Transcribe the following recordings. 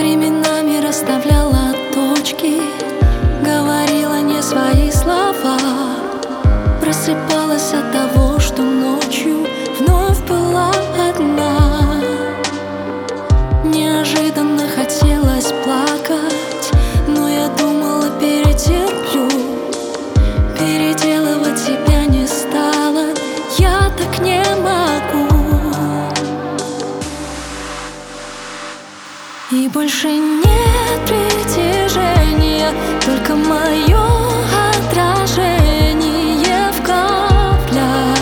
Временами расставляла точки, говорила не свои слова, просыпалась от того, что ночью вновь была одна. Неожиданно хотелось плакать, но я думала, перетерплю. Переделывать себя не стала, я так не могу. И больше нет притяжения, только мое отражение в каплях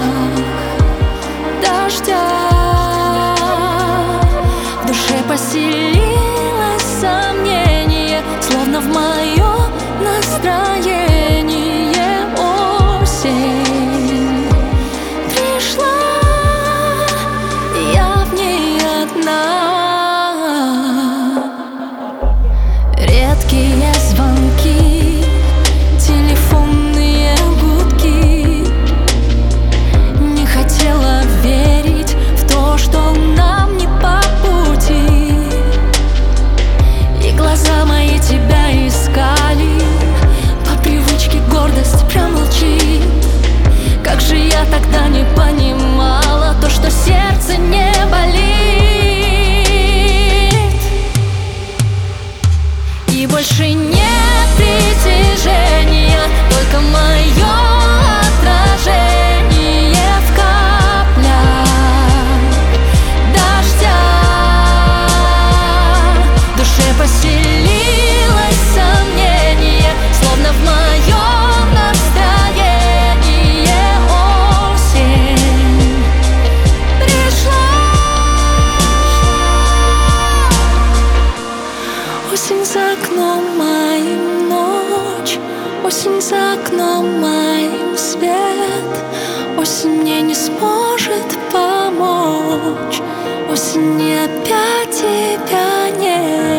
дождя. В душе поселилось сомнение, словно в мое настроение осень пришла, я в ней одна. Редкие звонки, телефонные гудки. Не хотела верить в то, что нам не по пути. И глаза мои тебя искали, по привычке гордость промолчит. Как же я тогда не понимала то, что сердце не болит. И больше нет притяжения, только мое отражение в каплях дождя. В душе поселилось сомнение, словно в моем настроении осень пришла. Осень за окном моим ночь, осень за окном моим свет. Осень мне не сможет помочь, осень опять тебя нет.